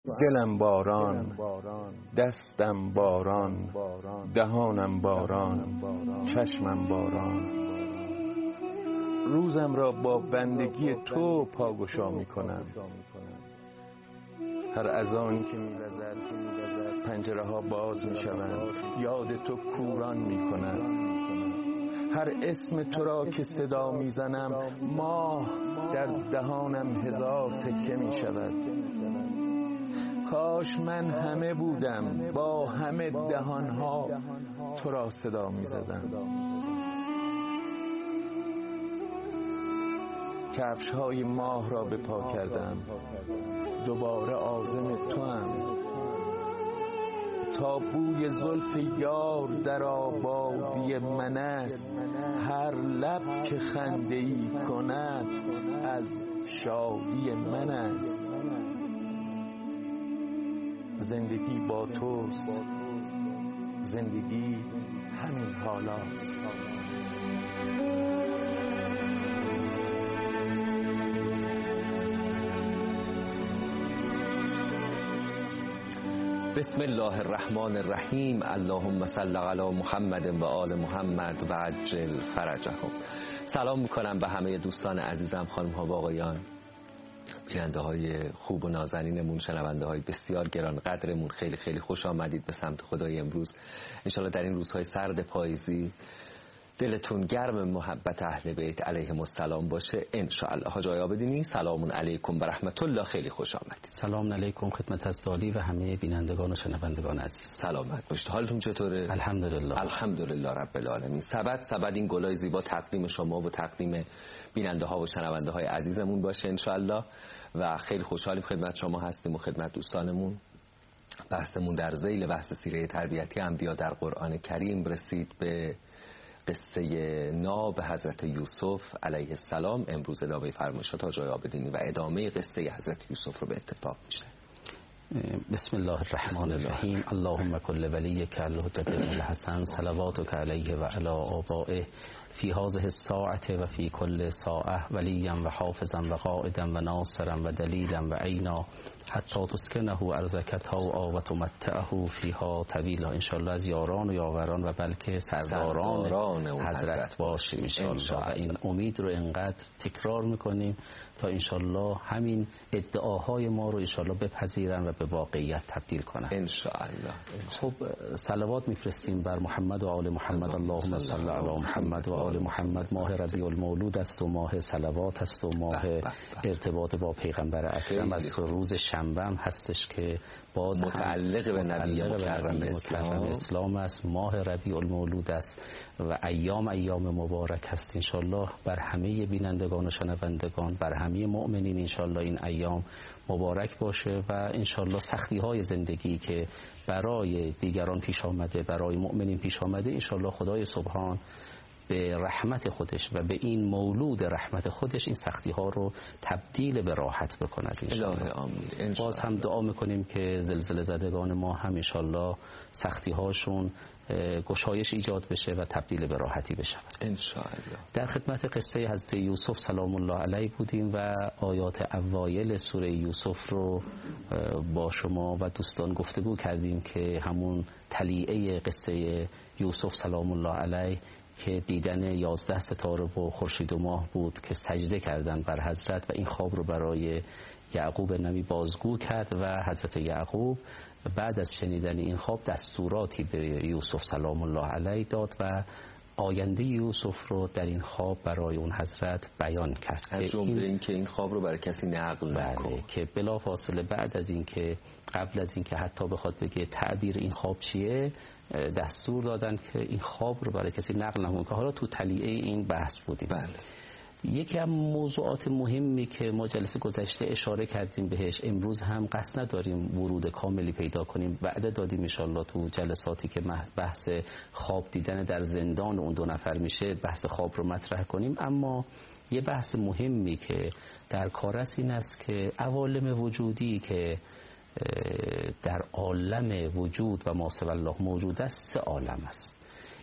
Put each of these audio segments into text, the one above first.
دلم باران، دستم باران، دهانم باران، چشمم باران. روزم را با بندگی تو پاگشا می کنم. هر اذانی که می وزد پنجره ها باز می شوند، یاد تو کوران می کند. هر اسم تو را که صدا می زنم، ماه در دهانم هزار تکه می شود. کاش من همه بودم، با همه دهانها تو را صدا می زدم. کفش های ماه را به پا کردم، دوباره عازم تو هم. تا بوی زلف یار در آبادی من است، هر لب که خنده‌ای کند از شادی من است. زندگی با توست، زندگی همین حالاست. بسم الله الرحمن الرحیم. اللهم صل علی محمد و آل محمد و عجل فرجهم. سلام میکنم به همه دوستان عزیزم، خانم ها و آقایان، بیننده های خوب و نازنینمون، شنونده های بسیار گران قدرمون. خیلی خیلی خوش آمدید به سمت خدای امروز. انشالله در این روزهای سرد پاییزی دلتون گرم محبت اهل بیت علیهم السلام باشه انشاءالله. حاج آقای عابدینی، سلام علیکم و رحمت الله، خیلی خوش آمدید. سلام علیکم خدمت استالی و همه بینندگان و شنوندگان عزیز. سلامت باشید. حالتون چطوره؟ الحمدلله. الحمدلله رب العالمین. سبد این گلای زیبا تقدیم شما و تقدیم بیننده ها و شنونده های عزیزمون باشه انشاءالله. و خیلی خوشحالیم خدمت شما هستیم و خدمت دوستانمون. بحثمون در ذیل بحث سیره تربیتی انبیا در قرآن کریم رسید به قصه ناب حضرت یوسف علیه السلام. امروز ادامه فرمایشات حاج آقای عابدینی و ادامه قصه حضرت یوسف رو به اتفاق میشه. بسم الله الرحمن الرحیم. اللهم کل ولیک الحجة الحسن صلواتک علیه و علی آبائه فی هذه الساعة و فی کل ساعة ولیا و حافظا و قائدا و ناصرا و دلیلا و عینا حتی تسکنه ارضک طوعا و تمتعه فیها طویلا. انشاءالله از یاران و یاوران و بلکه سرداران حضرت باشیم انشاءالله. این امید رو انقدر تکرار میکنیم تا انشاءالله همین ادعاهای ما رو انشاءالله بپذیرن و به واقعیت تبدیل کنن انشاءالله. خب صلوات میفرستیم بر محمد و آل محمد. اللهم صل علی محمد و آل محمد. ماه ربیع المولود است و ماه صلوات است و ماه ارتباط با پیغمبر اکرم است و روز شنبه هم هستش که باز متعلق به نبی مکرم اسلام است. ماه ربیع المولود است و ایام مبارک است انشالله. بر همه بینندگان و شنوندگان، بر همه مؤمنین انشالله این ایام مبارک باشه و انشالله سختی های زندگی که برای دیگران پیش آمده، برای مؤمنین پیش آمده، انشالله خدای سبحان به رحمت خودش و به این مولود رحمت خودش این سختی ها رو تبدیل به راحت بکند انشالله. باز هم دعا میکنیم که زلزله زدگان ما هم انشالله سختی هاشون گشایش ایجاد بشه و تبدیل به راحتی بشه انشاءالله. در خدمت قصه حضرت یوسف سلام الله علیه بودیم و آیات اوایل سوره یوسف رو با شما و دوستان گفتگو کردیم که همون تلیعه قصه یوسف سلام الله علیه که دیدن 11 ستاره و خورشید و ماه بود که سجده کردن بر حضرت و این خواب رو برای یعقوب نبی بازگو کرد و حضرت یعقوب بعد از شنیدن این خواب دستوراتی به یوسف سلام الله علیه داد و آینده یوسف رو در این خواب برای اون حضرت بیان کرد. از جمله این که این خواب رو برای کسی نقل نکن، که بلافاصله بعد از این که قبل از این که حتی بخواد بگه تعبیر این خواب چیه، دستور دادن که این خواب رو برای کسی نقل نکن که حالا تو تلیعه این بحث بودیم. یکی از موضوعات مهمی که ما جلسه گذشته اشاره کردیم بهش، امروز هم قصد نداریم ورود کاملی پیدا کنیم، وعده دادیم انشالله تو جلساتی که بحث خواب دیدن در زندان اون 2 نفر میشه بحث خواب رو مطرح کنیم. اما یه بحث مهمی که در کار است این است که عوالم وجودی که در عالم وجود و ما سوی الله موجود است 3 عالم است.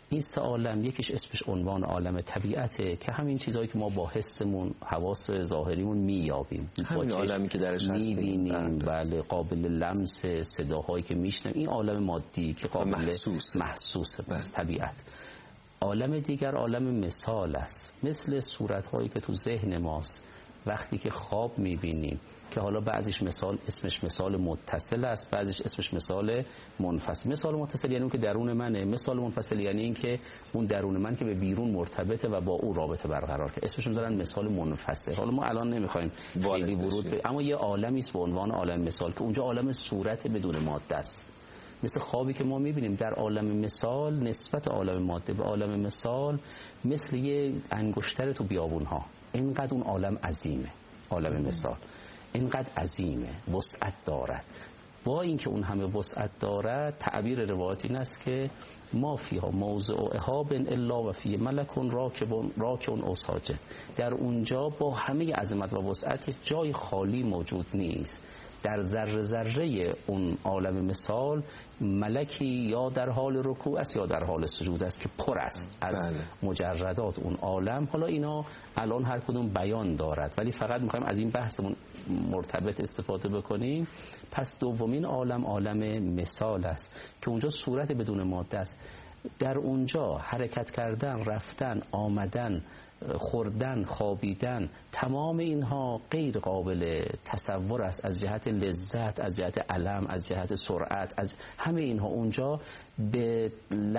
این سه عالم یکیش اسمش عنوان عالم طبیعته که همین چیزایی که ما با حسمون، حواس ظاهریمون میابیم، همین عالمی که درش میبینیم، بله، قابل لمس، صداهایی که میشنویم، این عالم مادی که قابل محسوسه بس طبیعت. عالم دیگر عالم مثال است، مثل صورتهایی که تو ذهن ماست وقتی که خواب میبینیم، که حالا بعضیش مثال اسمش مثال متصل است، بعضیش اسمش مثال منفصل. مثال متصل یعنی اون که درون منه، مثال منفصل یعنی این که اون درون من که به بیرون مرتبطه و با او رابطه برقرار که اسمش میذارن مثال منفصل. حالا ما الان نمیخوایم خیلی ورود اما یه عالمی است به عنوان عالم مثال که اونجا عالم صورت بدون ماده است. مثل خوابی که ما میبینیم در عالم مثال، نسبت عالم ماده به عالم مثال مثل یه انگشتر تو بیابونها. اینقدر اون عالم عظیمه، عالم مثال اینقدر عظیمه، وسعت دارد. با اینکه اون همه وسعت دارد، تعبیر روایت این است که ما فیها موضع اهاب الا و فیه ملک راکع او ساجد. در اونجا با همه عظمت و وسعتش جای خالی موجود نیست. در ذره ذره اون عالم مثال ملکی یا در حال رکوع است یا در حال سجود است که پر است از مجردات اون عالم. حالا اینا الان هر کدوم بیان دارد، ولی فقط میخوایم از این بحثمون مرتبط استفاده بکنیم. پس دومین عالم عالم مثال است که اونجا صورت بدون ماده است. در اونجا حرکت کردن، رفتن، آمدن، خوردن، خوابیدن، تمام اینها غیر قابل تصور است از جهت لذت، از جهت علم، از جهت سرعت، از همه اینها. اونجا به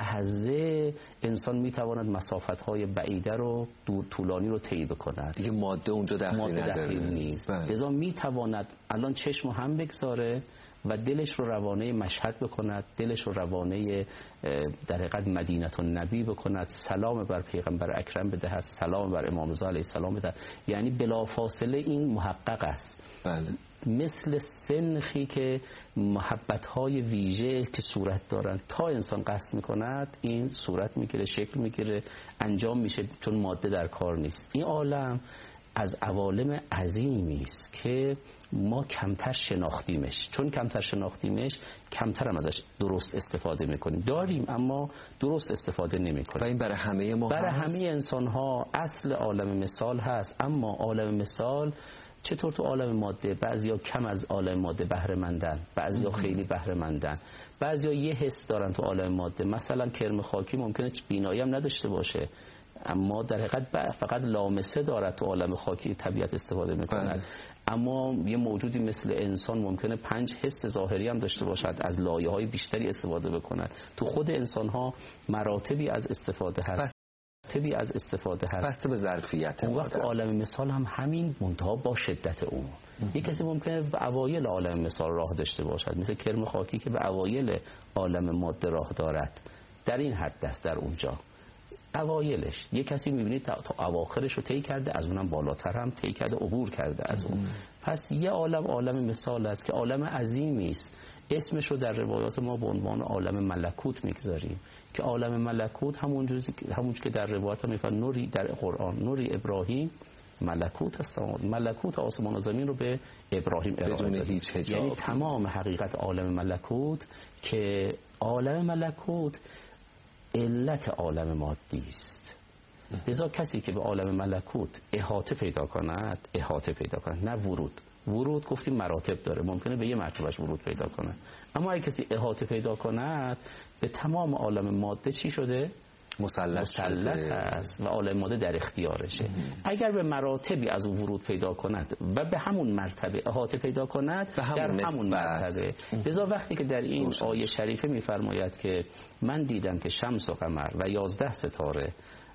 لحظه انسان میتواند مسافت‌های بعیده رو طولانی رو طی بکند. دیگه ماده اونجا دخیل نیست. لذا میتواند الان چشم هم بگذاره و دلش رو روانه مشهد بکند، دلش رو روانه در حقیقت مدینه النبی بکند، سلام بر پیغمبر اکرم بدهد، سلام بر امام رضا علیه السلام بدهد. یعنی بلافاصله این محقق است. بله. مثل سنخی که محبت‌های ویژه که صورت دارند تا انسان قصد می‌کند این صورت می‌گیره، شکل می‌گیره، انجام میشه، چون ماده در کار نیست. این عالم از عوالم عظیمی است که ما کمتر شناختیمش. چون کمتر شناختیمش کمتر هم ازش درست استفاده میکنیم. داریم اما درست استفاده نمیکنیم. و این برای همه ما برای همه انسان ها اصل عالم مثال هست. اما عالم مثال چطور تو عالم ماده بعضیا کم از عالم ماده بهره مندن، بعضیا خیلی بهره مندن، بعضیا یه حس دارن تو عالم ماده. مثلا کرم خاکی ممکنه بینایی هم نداشته باشه اما در حقیقت فقط لامسه دارد، تو عالم خاکی طبیعت استفاده میکند. اما یه موجودی مثل انسان ممکنه 5 حس ظاهری هم داشته باشد، از لایه‌های بیشتری استفاده بکند. تو خود انسان‌ها مراتبی از استفاده هست، بسته به ظرفیت. اون وقت عالم مثال هم همین، منتها با شدت اون. یک کسی ممکنه به اوایل عالم مثال راه داشته باشد، مثل کرم خاکی که به اوایل عالم ماده راه دارد. در این حد است در اونجا اوایلش. یک کسی میبینید تا اواخرش رو طی کرده، از اونم بالاتر هم طی کرده، عبور کرده از اون. پس یه عالم مثال است که عالم عظیمی است. اسمش رو در روایات ما به عنوان عالم ملکوت میگذاریم که عالم ملکوت همون که در روایات میفرماید نوری در قرآن، نوری ابراهیم ملکوت السماوات، ملکوت آسمان و زمین رو به ابراهیم ارائه داد. یعنی تمام حقیقت عالم ملکوت که عالم ملکوت علت عالم مادی است. لذا کسی که به عالم ملکوت احاطه پیدا کند، نه ورود گفتیم مراتب داره، ممکنه به یه مرتبهش ورود پیدا کنه. اما اگه کسی احاطه پیدا کند به تمام عالم ماده چی شده؟ مسلط است و عالم ماده در اختیارشه. اگر به مراتبی از اون ورود پیدا کند و به همون مرتبه احاطه پیدا کند در همون مرتبه. لذا وقتی که در این آیه شریفه میفرماید که من دیدم که شمس و قمر و 11 ستاره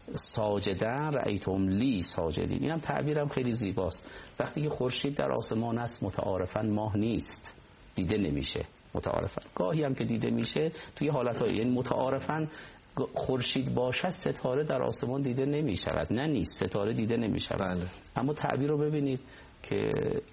ساجدن رأیتهم لی ساجدین. اینم تعبیرم خیلی زیباست. وقتی که خورشید در آسمان است متعارفاً ماه نیست، دیده نمیشه. متعارفاً گاهی هم که دیده میشه توی حالت‌های، یعنی متعارفاً خورشید باشد ستاره در آسمان دیده نمی شود. نه نیست، ستاره دیده نمی شود. بله. اما تعبیر رو ببینید که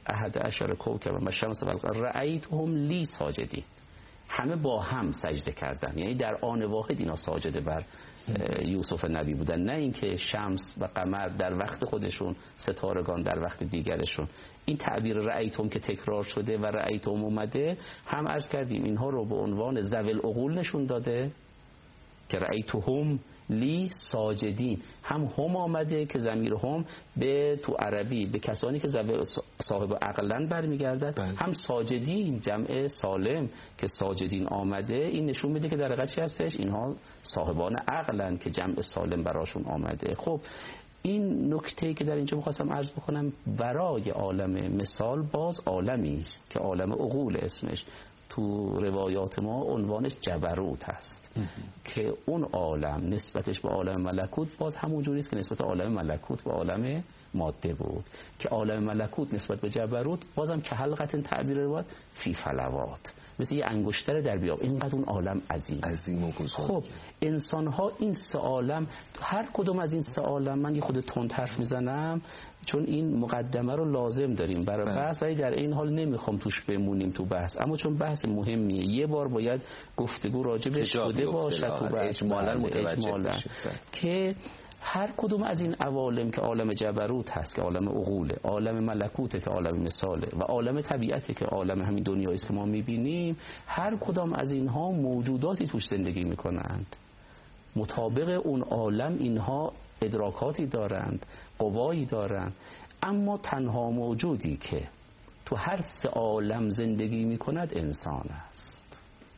11 کوکب و شمس و القمر رأیتهم لی ساجدین، همه با هم سجده کردن. یعنی در آن واحد اینا ساجده بر یوسف نبی بودن، نه اینکه شمس و قمر در وقت خودشون، ستارگان در وقت دیگرشون. این تعبیر رأیتم که تکرار شده و رأیتم اومده، هم عرض کردیم اینها رو به عنوان ذوی العقول نشون داده که رأیتهم لی ساجدین، هم آمده که ضمیر هم به تو عربی به کسانی که صاحب عقلن برمیگردد، هم ساجدین جمع سالم که ساجدین آمده، این نشون میده که در حقیقت چی هستش؟ اینها صاحبان عقلن که جمع سالم براشون آمده. خب این نکته که در اینجا می‌خواستم عرض بکنم، برای عالم مثال باز عالمی است که عالم عقول اسمش، تو روایات ما عنوانش جبروت هست که اون عالم نسبتش به عالم ملکوت باز همون جوری است که نسبت عالم ملکوت به عالم ماده بود، که عالم ملکوت نسبت به جبروت بازم که حلقت تعبیر روایت فی فلوات، مثل یه انگشتر در بیاب، اینقدر اون عالم عظیم و بزرگ. خب انسان ها این سه عالم، هر کدوم از این سه عالم، من یه خود تند حرف میزنم چون این مقدمه رو لازم داریم برای بحث، ولی در این حال نمیخوام توش بمونیم تو بحث، اما چون بحث مهمیه یه بار باید گفتگو راجبش شده باشه تو بحث اجمالا که هر کدوم از این عوالم که عالم جبروت هست که عالم عقوله، عالم ملکوته که عالم مثاله، و عالم طبیعته که عالم همین دنیایی است که ما میبینیم، هر کدام از اینها موجوداتی توش زندگی میکنند، مطابق اون عالم اینها ادراکاتی دارند، قوایی دارند، اما تنها موجودی که تو هر سه عالم زندگی میکند انسان است.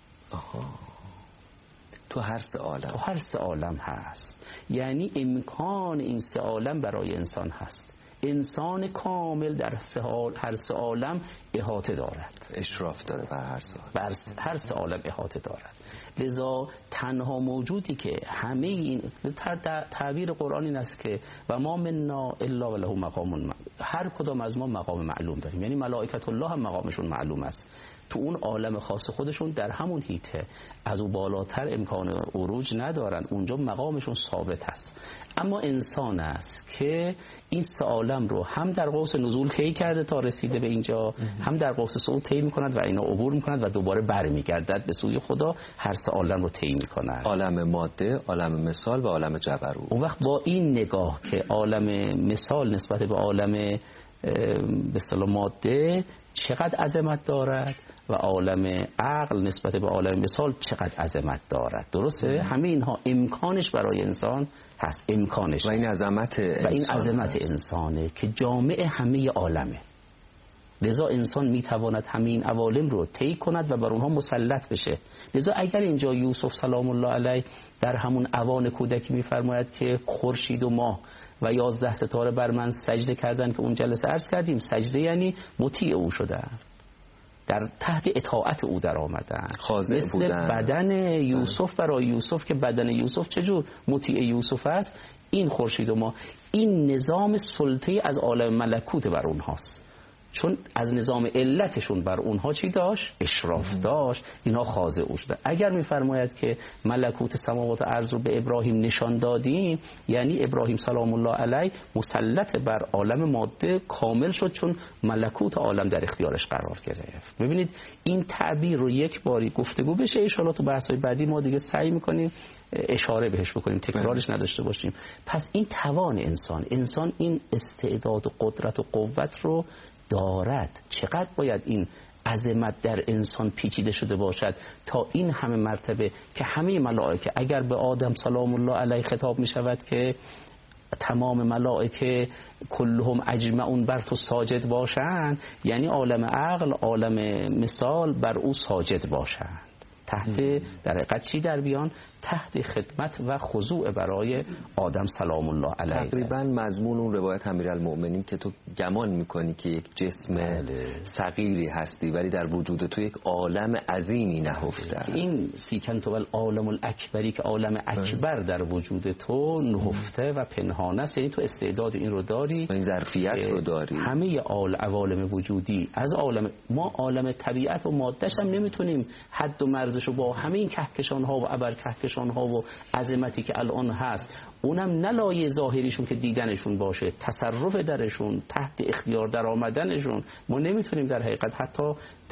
تو هر سه عالم هست، یعنی امکان این سه عالم برای انسان هست. انسان کامل در هر سه عالم احاطه دارد، اشراف داره بر هر سه عالم احاطه دارد. لذا تنها موجودی که همه این تعبیر قرآن این است که و ما منا الا وله مقام معلوم، هر کدام از ما مقام معلوم داریم، یعنی ملائکت الله هم مقامشون معلوم است، تو اون عالم خاص خودشون در همون هیته، از او بالاتر امکان عروج ندارن، اونجا مقامشون ثابت است. اما انسان است که این سه عالم رو هم در قوس نزول طی کرده تا رسیده به اینجا، هم در قوس صعود طی میکند و اینا عبور میکند و دوباره برمیگردد به سوی خدا، هر سه عالم رو طی میکند، عالم ماده، عالم مثال و عالم جبروت. اون وقت با این نگاه که عالم مثال نسبت به عالم به اصطلاح ماده چقدر عظمت دارد و عالم عقل نسبت به عالم مثال چقدر عظمت دارد، درسته؟ همه اینها امکانش برای انسان هست، امکانش و این عظمت و این عظمت انسانه که جامع همه عالمه. لذا انسان میتواند همین عوالم رو طی کند و بر اونها مسلط بشه. لذا اگر اینجا یوسف سلام الله علیه در همون اوان کودکی میفرماید که خورشید و ماه و 11 ستاره بر من سجده کردن، که اون جلسه عرض کردیم سجده یعنی مطیع او شدن، در تحت اطاعت او در آمدن، مثل بودن. بدن یوسف برای یوسف که بدن یوسف چجور مطیع یوسف است، این خورشید و ماه این نظام سلطه از عالم ملکوت بر اونهاست، چون از نظام علتشون بر اونها چی داشت؟ اشراف داشت، اینها خاضع او شدن. اگر میفرماید که ملکوت سماوات و ارض رو به ابراهیم نشان دادیم، یعنی ابراهیم سلام الله علیه مسلط بر عالم ماده کامل شد، چون ملکوت عالم در اختیارش قرار گرفت. ببینید این تعبیر رو یک باری گفتگو بشه، ان شاءالله تو بحث‌های بعدی ما دیگه سعی می‌کنیم اشاره بهش بکنیم، تکرارش نداشته باشیم. پس این توان انسان این استعداد و قدرت و قوت رو دارد. چقدر باید این عظمت در انسان پیچیده شده باشد تا این همه مرتبه که همه ملائکه، اگر به آدم سلام الله علیه خطاب می شود که تمام ملائکه کلهم اجمعون بر تو ساجد باشند، یعنی عالم عقل، عالم مثال بر او ساجد باشند، تحت در حقیقت چی در بیان؟ تحت خدمت و خضوع برای آدم سلام الله علیه. تقریبا مضمون اون روایت امیرالمؤمنین که تو گمان میکنی که یک جسم صغیری هستی ولی در وجود تو یک عالم عظیمی نهفته. این سیکنت و العالم الاکبری که عالم اکبر در وجود تو نهفته و پنهان است، یعنی تو استعداد این رو داری و این ظرفیت رو داری. همه عوالم وجودی از عالم ما، عالم طبیعت و ماده‌ش هم نمیتونیم حد و مرزش رو با همه این کهکشان ها و ابرکهکشان ها و عظمتی که الان هست، اونم نه لایه ظاهریشون که دیدنشون باشه، تصرف درشون، تحت اختیار در آمدنشون، ما نمیتونیم در حقیقت حتی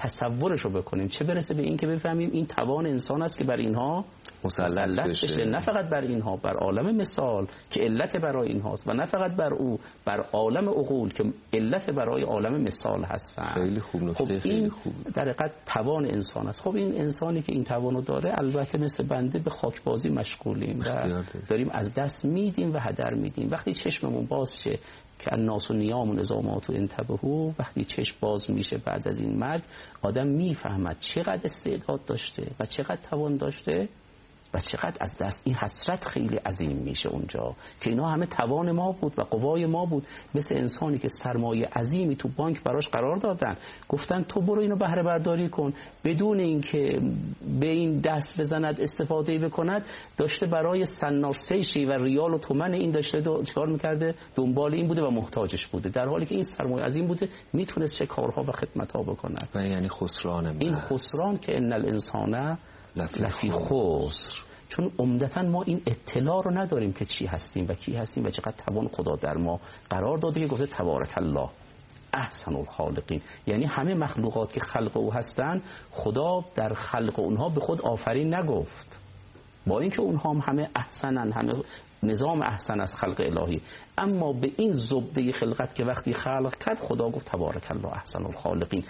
تصورش رو بکنیم، چه برسه به این که بفهمیم این توان انسان است که بر اینها مسلط بشه. نه فقط بر اینها، بر عالم مثال که علت برای اینهاست و نه فقط بر او، بر عالم عقول که علت برای عالم مثال هستن. خیلی خوب نکته. خب خیلی خوب. در حقیقت توان انسان است. خب این انسانی که این توانو داره البته مثل بنده به خاکبازی مشغولیم و داریم از دست میدیم و هدر میدیم. وقتی چشممون باز شه که الناس و نیام و نظامات و انتبهو، وقتی چشم باز میشه بعد از این مرگ، آدم میفهمد چقدر استعداد داشته و چقدر توان داشته و چقدر از دست. این حسرت خیلی عظیم میشه اونجا که اینا همه توان ما بود و قوای ما بود. مثل انسانی که سرمایه عظیمی تو بانک براش قرار دادن، گفتن تو برو اینو بهره برداری کن، بدون اینکه به این دست بزند استفاده بکند، داشته برای سنارسیشی و ریال و تومن این داشته چیکار میکرده، دنبال این بوده و محتاجش بوده، در حالی که این سرمایه عظیم بوده میتونست چه کارها و خدمتها بکند. و یعنی خسران این خسران که ان الانسان لفی خسر. چون عمدتاً ما این اطلاع رو نداریم که چی هستیم و کی هستیم و چقدر توان خدا در ما قرار داده که گفته تبارک الله احسن الخالقین. یعنی همه مخلوقات که خلق او هستن، خدا در خلق اونها به خود آفرین نگفت، با اینکه اونها هم همه احسنن، همه نظام احسن از خلق الهی، اما به این زبده خلقت که وقتی خلق کرد خدا گفت تبارک الله احسن الخالقین.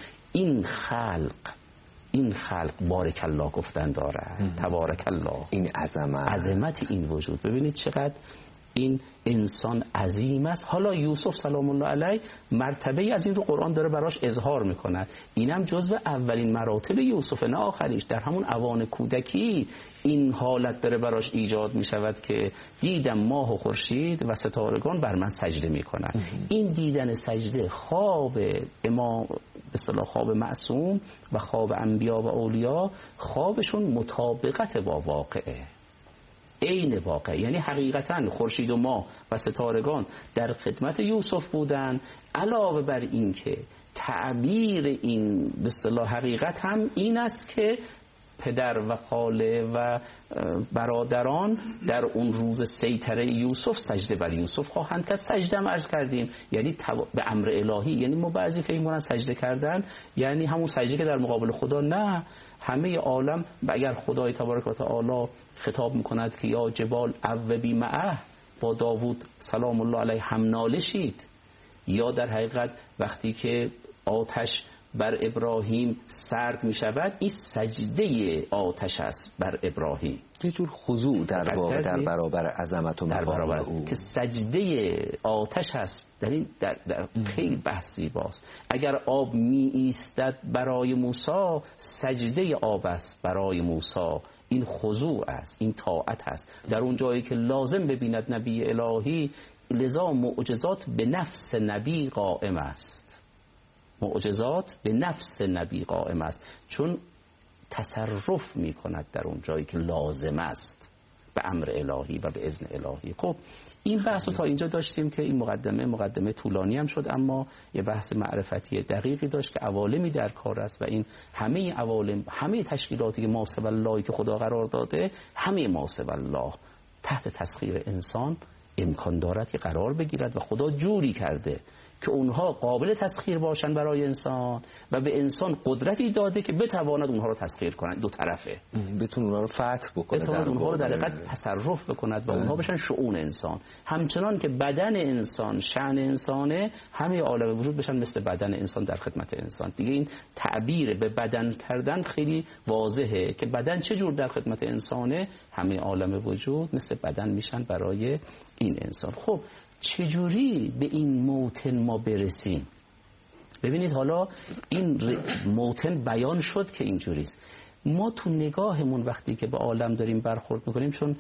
این خلق بارک الله گفتن داره، تبارک الله، این عظمت این وجود. ببینید چقدر این انسان عظیم است. حالا یوسف سلام الله علیه مرتبه از این رو قرآن داره براش اظهار میکند. اینم جزو اولین مراتب یوسف، نه آخریش. در همون اوان کودکی این حالت داره براش ایجاد میشود که دیدم ماه و خورشید و ستارگان بر من سجده میکنن. این دیدن سجده خواب امام به اصطلاح خواب معصوم و خواب انبیا و اولیا، خوابشون مطابقت با واقعه، عین واقع. یعنی حقیقتا خورشید و ماه و ستارگان در خدمت یوسف بودن، علاوه بر این که تعبیر این به اصطلاح حقیقت هم این است که پدر و خاله و برادران در اون روز سیطره یوسف سجده بر یوسف خواهند کرد. سجده هم عرض کردیم یعنی به امر الهی. یعنی ما بعضی فکر می‌کنن سجده کردن یعنی همون سجده که در مقابل خدا، نه، همه عالم. و اگر خدای تبارک و تعالی خطاب میکند که یا جبال اوبی معه، با داوود سلام الله علیه هم نالشید، یا در حقیقت وقتی که آتش بر ابراهیم سرد می شود، این سجده آتش است بر ابراهیم، یه جور خضوع در واقع در برابر عظمت و مقام او، که سجده آتش است. در خیلی بحثی باست. اگر آب می ایستد برای موسی، سجده آب است برای موسی. این خضوع است، این طاعت است. در اون جایی که لازم ببیند نبی الهی، لذا معجزات به نفس نبی قائم است. معجزات به نفس نبی قائم است، چون تصرف می کند در اون جایی که لازم است به امر الهی و به اذن الهی. خب این بحث رو تا اینجا داشتیم که این مقدمه طولانی هم شد، اما یه بحث معرفتی دقیقی داشت که عوالمی در کار است و این همه عوالم، همه تشکیلاتی که ما سوی الله که خدا قرار داده، همه ما سوی الله تحت تسخیر انسان امکان دارد که قرار بگیرد و خدا جوری کرده که اونها قابل تسخیر باشن برای انسان و به انسان قدرتی داده که بتواند اونها رو تسخیر کنند. دو طرفه، بتونه اونها رو فتح بکنه، بتواند اونها رو در حقیقت تصرف بکند و اونها بشن شؤون انسان. همچنان که بدن انسان شأن انسانه، همه عالم وجود بشن مثل بدن انسان در خدمت انسان. دیگه این تعبیر به بدن کردن خیلی واضحه که بدن چه جور در خدمت انسانه، همه عالم وجود مثل بدن میشن برای این انسان. خب چجوری به این موطن ما برسیم؟ ببینید حالا این موطن بیان شد که اینجوریست. ما تو نگاهمون وقتی که به عالم داریم برخورد میکنیم، چون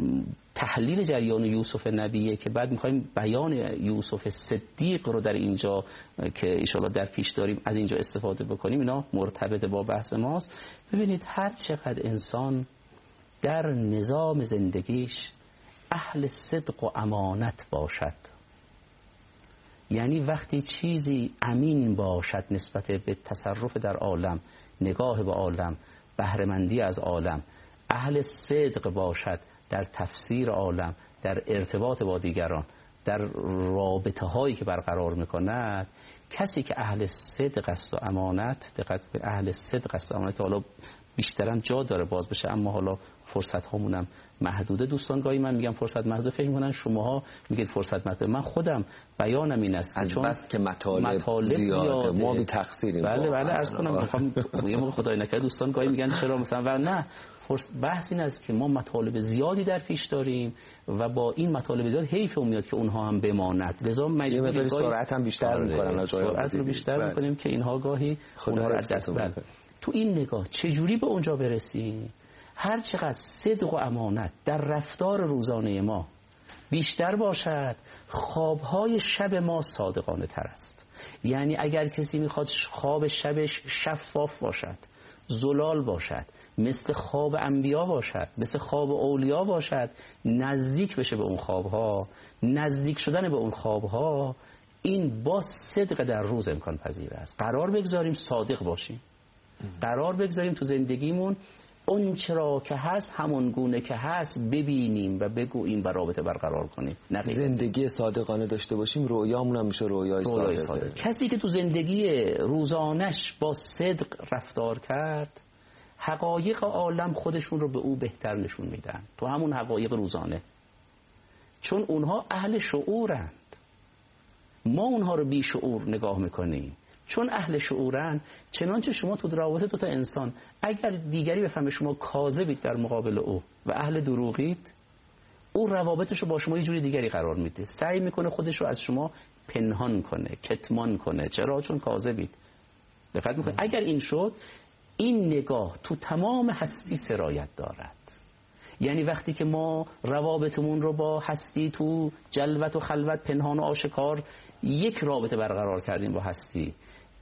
تحلیل جریان یوسف نبیه که بعد میخوایم بیان یوسف صدیق رو در اینجا که ایشالا در پیش داریم از اینجا استفاده بکنیم، اینا مرتبط با بحث ماست. ببینید هر چقدر انسان در نظام زندگیش اهل صدق و امانت باشد، یعنی وقتی چیزی امین باشد نسبت به تصرف در عالم، نگاه به عالم، بهره‌مندی از عالم، اهل صدق باشد در تفسیر عالم، در ارتباط با دیگران، در رابطه هایی که برقرار میکند، کسی که اهل صدق است و امانت، دقت به اهل صدق است و امانت که حالا بیشترم جا داره باز بشه، اما حالا فرصت هامونم محدوده. دوستان گاهی من میگم فرصت محدوده، فکر میکنن شماها میگید فرصت محدوده. من خودم بیانم این است چون بس که مطالب زیاده ما بی تقصیریم. بله عرض کنم میخوام یه موقع خدای نکرده دوستان گاهی میگن چرا مثلا، و نه، بحث این است که ما مطالب زیادی در پیش داریم و با این مطالب زیاد حیف میاد که اونها هم بماند، لذا مجبوریم سرعت هم بیشتر میکنن، سرعت رو بیشتر میکنیم که اینها گاهی اونها رو از دست بدن. تو این نگاه چجوری به اونجا برسیم؟ هر چقدر صدق و امانت در رفتار روزانه ما بیشتر باشد، خوابهای شب ما صادقانه تر است. یعنی اگر کسی میخواد خواب شبش شفاف باشد، زلال باشد، مثل خواب انبیا باشد، مثل خواب اولیا باشد، نزدیک بشه به اون خوابها، نزدیک شدن به اون خوابها این با صدق در روز امکان پذیر است. قرار بگذاریم صادق باشیم، قرار بگذاریم تو زندگیمون اون چرا که هست همون گونه که هست ببینیم و بگوییم و رابطه برقرار کنیم. زندگی صادقانه داشته باشیم، رویامون هم میشه رویای صادق. کسی که تو زندگی روزانش با صدق رفتار کرد، حقایق عالم خودشون رو به او بهتر نشون میدن تو همون حقایق روزانه، چون اونها اهل شعورند. ما اونها رو بی شعور نگاه میکنیم، چون اهل شعورن. چنانچه شما تو رابطه دو تا انسان اگر دیگری بفهمه شما کاذبید در مقابل او و اهل دروغید، او روابطش رو با شما یه جوری دیگری قرار میده، سعی میکنه خودش رو از شما پنهان کنه، کتمان کنه. چرا؟ چون کاذبید. دقت میکنه. اگر این شد، این نگاه تو تمام هستی سرایت دارد. یعنی وقتی که ما روابطمون رو با هستی تو جلوت و خلوت، پنهان و آشکار یک رابطه برقرار کردیم با هستی،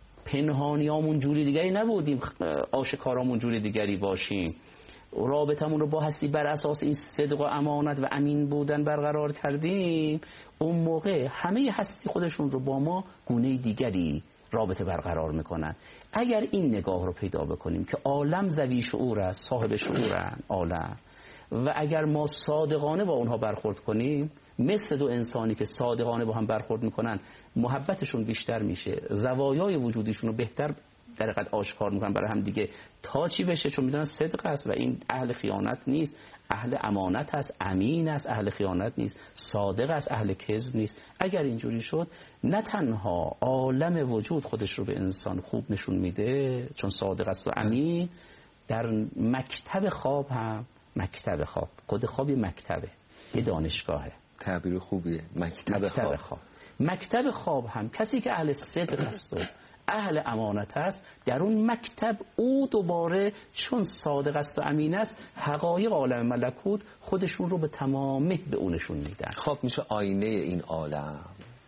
پنهانیامون جوری دیگری نبودیم، آشکارامون جوری دیگری باشیم، رابطمون رو با هستی بر اساس این صدق و امانت و امین بودن برقرار کردیم، اون موقع همه هستی خودشون رو با ما گونه دیگری رابطه برقرار میکنن. اگر این نگاه رو پیدا بکنیم که عالم ذوی شعور است، صاحب شعورن عالم، و اگر ما صادقانه با اونها برخورد کنیم، مثل دو انسانی که صادقانه با هم برخورد میکنن، محبتشون بیشتر میشه، زوایای وجودیشون رو بهتر در حقیقت آشکار میکنن برای هم دیگه، تا چی بشه؟ چون میدونن صدق است و این اهل خیانت نیست، اهل امانت است، امین است، اهل خیانت نیست، صادق است، اهل کذب نیست. اگر اینجوری شد، نه تنها عالم وجود خودش رو به انسان خوب نشون میده چون صادق است و امین، در مکتب خواب هم، مکتب خواب، خود خواب یه مکتبه، یه دانشگاهه، تعبیر خوبیه، مکتب خواب. مکتب خواب هم کسی که اهل صدق است و اهل امانت است، در اون مکتب او دوباره چون صادق است و امین است، حقایق عالم ملکوت خودشون رو به تمامی به اون نشون میدن. خواب میشه آینه این عالم،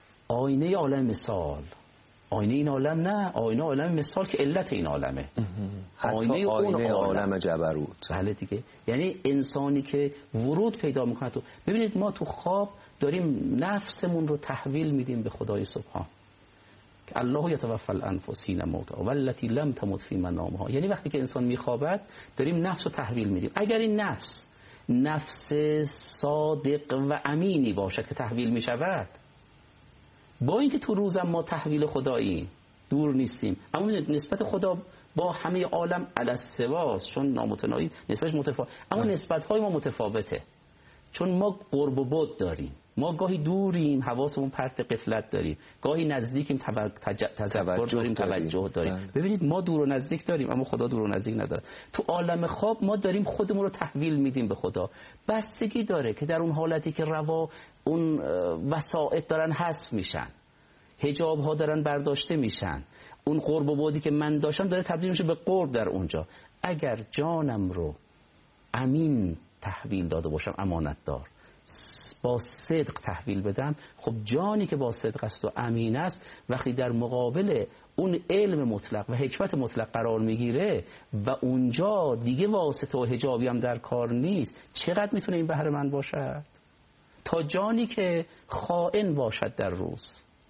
آینه عالم مثال، آینه این عالم نه، آینه عالم مثال که علت این عالمه، آینه اون عالم جبروت. بله دیگه. یعنی انسانی که ورود پیدا میکنه تو، ببینید ما تو خواب داریم نفسمون رو تحویل میدیم به خدای سبحان، که الله یتوفی الانفس حین موتها والتی لم تمت فی منامها. یعنی وقتی که انسان میخوابد داریم نفس رو تحویل میدیم. اگر این نفس صادق و امینی باشد که تحویل میشود، با اینکه تو روزم ما تحویل خدایی دور نیستیم، اما نسبت خدا با همه عالم علی السواست، چون نامتناهی نسبتش متفاوت، اما نسبت‌های ما متفاوته، چون ما قرب و بعد داریم، ما گاهی دوریم حواسمون پرت غفلت داریم، گاهی نزدیکیم تذکر داریم، توجه داریم. ببینید ما دور و نزدیک داریم اما خدا دور و نزدیک نداره. تو عالم خواب ما داریم خودمون رو تحویل میدیم به خدا. بستگی داره که در اون حالتی که روا اون وسائط دارن حذف میشن، حجاب ها دارن برداشته میشن، اون قرب و بعدی که من داشتم داره تبدیل میشه به قرب در اونجا. اگر جانم رو امین تحویل داده باشم، امانت دار، با صدق تحویل بدم، خب جانی که با صدق است و امین است، وقتی در مقابل اون علم مطلق و حکمت مطلق قرار میگیره و اونجا دیگه واسطه و حجابی هم در کار نیست، چقدر میتونه این بهره من باشد؟ تا جانی که خائن باشد در روز،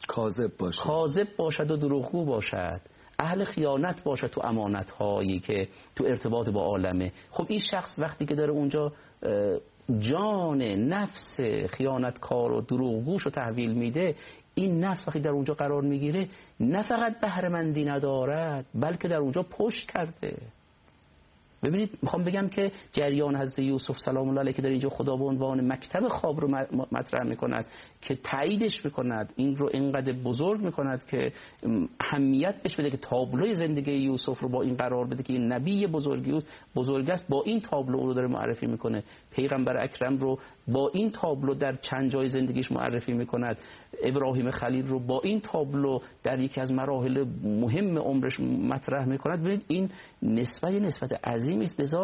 کاذب باشد و دروغگو باشد، اهل خیانت باشد تو امانت هایی که تو ارتباط با عالمه، خب این شخص وقتی که داره اونجا جان نفس خیانتکار و دروغگوش رو تحویل میده، این نفس وقتی در اونجا قرار میگیره نه فقط بهره‌مندی ندارد بلکه در اونجا پشت کرده. ببینید میخوام بگم که جریان حضرت یوسف سلام الله علیه که در اینجا خدا به عنوان مکتب خواب رو مطرح میکند که تاییدش میکند، این رو اینقدر بزرگ میکند که اهمیت بهش بده که تابلوی زندگی یوسف رو با این قرار بده که این نبی بزرگ است، با این تابلو رو داره معرفی میکنه. پیغمبر اکرم رو با این تابلو در چند جای زندگیش معرفی میکند. ابراهیم خلیل رو با این تابلو در یکی از مراحل مهم عمرش مطرح میکند. ببینید این نسبت عظیمی است، لذا